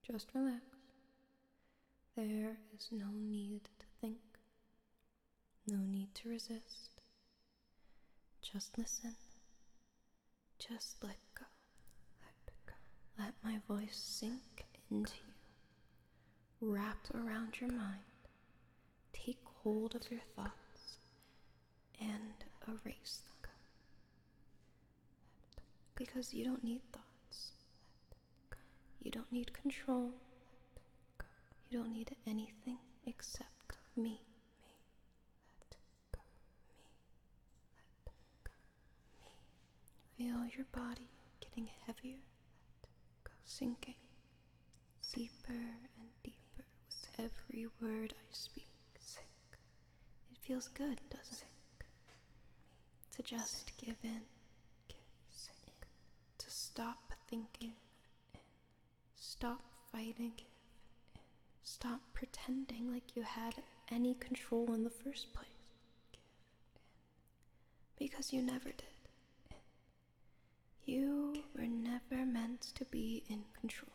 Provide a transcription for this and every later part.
Just relax. There is no need to think, no need to resist. Just listen. Just let go. Let my voice sink into you, wrap around your mind, take hold of your thoughts, and erase them. Because you don't need thoughts. You don't need control. You don't need anything except me. Feel your body getting heavier, sinking deeper and deeper with every word I speak. It feels good, doesn't it? To just give in, to stop thinking, stop fighting, stop pretending like you had any control in the first place. Because you never did. You were never meant to be in control.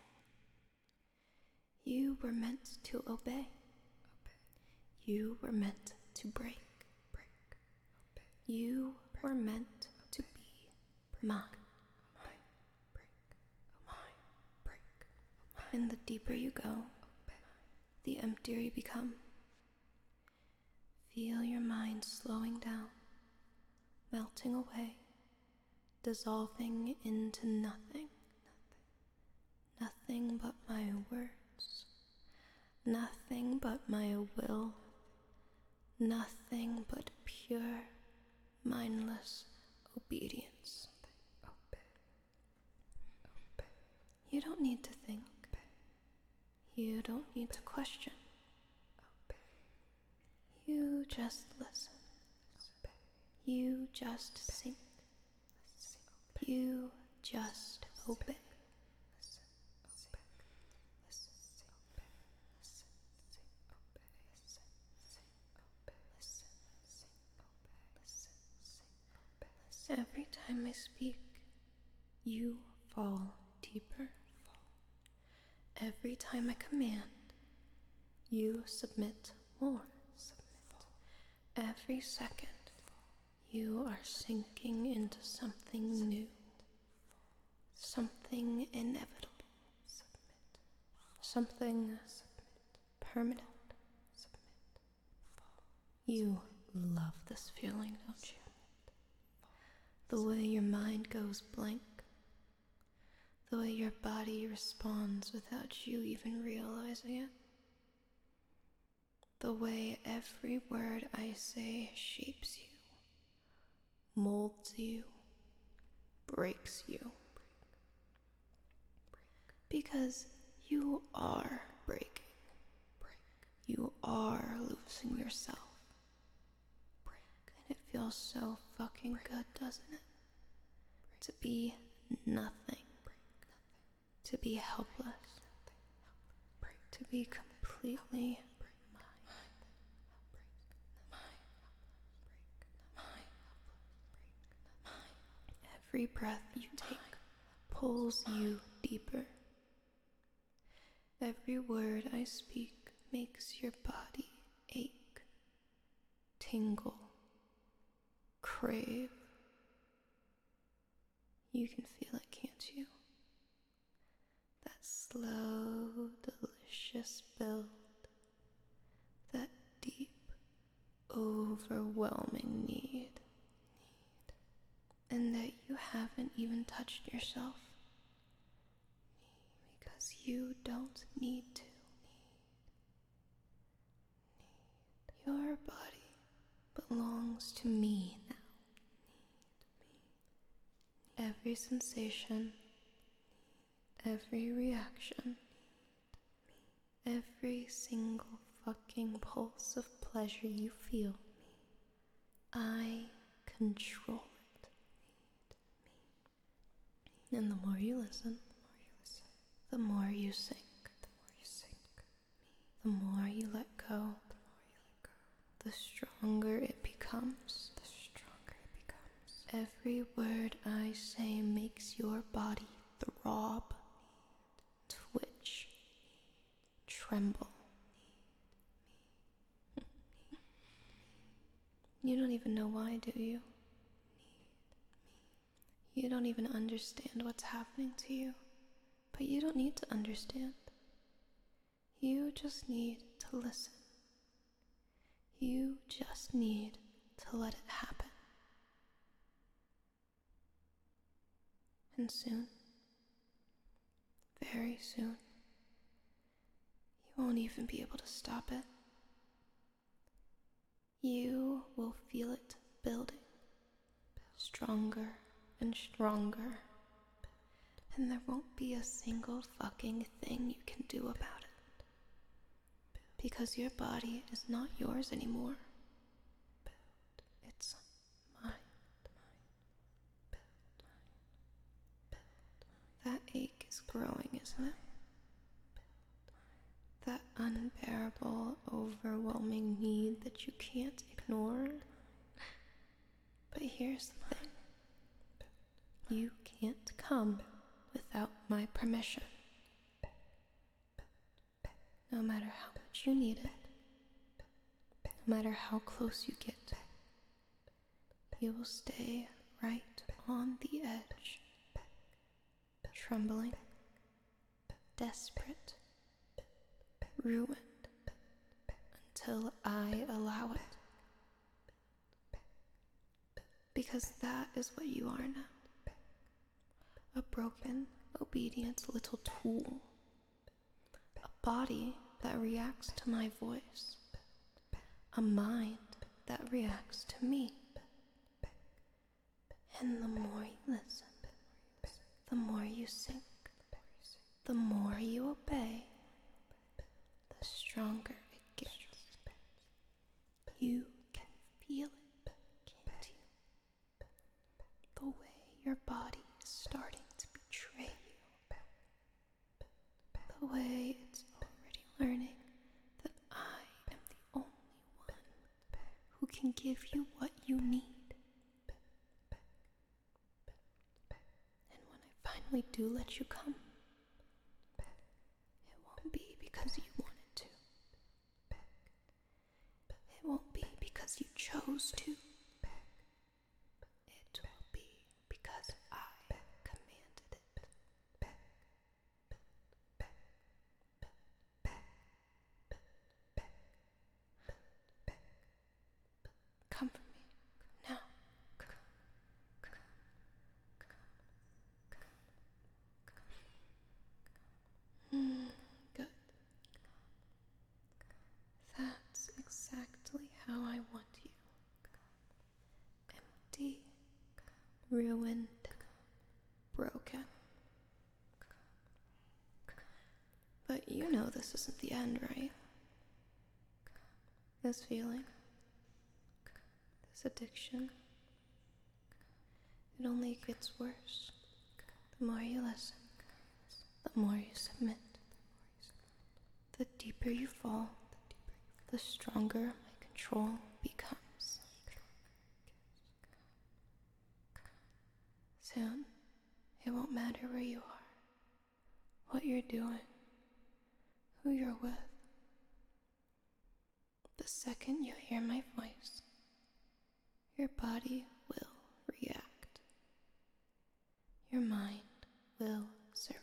You were meant to obey. You were meant to break. You were meant to be mine. And the deeper you go, the emptier you become. Feel your mind slowing down, melting away, dissolving into nothing. Nothing but my words. Nothing but my will. Nothing but pure, mindless obedience. You don't need to think. You don't need to question. You just listen. You just sink. You just obey. Every time I speak, you fall deeper. Every time I command, you submit more. Every second, you are sinking into something new, something inevitable, something permanent. You love this feeling, don't you? The way your mind goes blank, the way your body responds without you even realizing it, the way every word I say shapes you, molds you, breaks you. Because you are breaking. You are losing yourself. And it feels so fucking good, doesn't it? To be nothing. To be helpless. To be completely every breath you take pulls you deeper. Every word I speak makes your body ache, tingle, crave. You can feel it, can't you? That slow, delicious build. That deep, overwhelming need. And that you haven't even touched yourself. Because you don't need to. Your body belongs to me now. Every sensation, every reaction, every single fucking pulse of pleasure you feel, I control it. And the more you listen, the more you sink. The more you let go, the stronger it becomes. Every word I say makes your body throb, twitch, tremble. You don't even know why, do you? You don't even understand what's happening to you, but you don't need to understand. You just need to listen. You just need to let it happen. And soon, very soon, you won't even be able to stop it. You will feel it building, stronger and stronger, and there won't be a single fucking thing you can do about it. Because your body is not yours anymore. It's mine. That ache is growing, isn't it? That unbearable, overwhelming need that you can't ignore. But here's the thing. You can't come without my permission. No matter how much you need it, no matter how close you get, you will stay right on the edge, trembling, desperate, ruined, until I allow it. Because that is what you are now. A broken, obedient little tool. A body that reacts to my voice. A mind that reacts to me. And the more you listen, the more you sink, the more you obey, the stronger it gets. You can feel it, can't you? The way your body is starting to betray you. The way it's already learning that I am the only one who can give you what you need. And when I finally do let you come, it won't be because you wanted to. It won't be because you chose to. It will be because I commanded it. Come for me, now. Good. That's exactly how I want you. Empty, ruined, broken. But you know this isn't the end, right? This feeling, this addiction, it only gets worse. The more you listen, the more you submit. The deeper you fall, the stronger my control becomes. Soon, it won't matter where you are, what you're doing, who you're with. The second you hear my voice, your body will react. Your mind will surrender.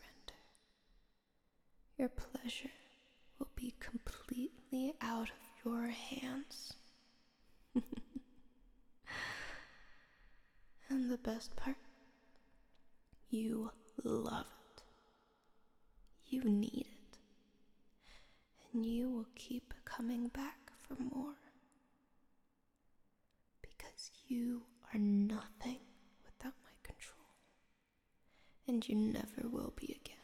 Your pleasure will be completely out of your hands. And the best part, you love it. You need it. And you will keep coming back for more. Because you are nothing without my control. And you never will be again.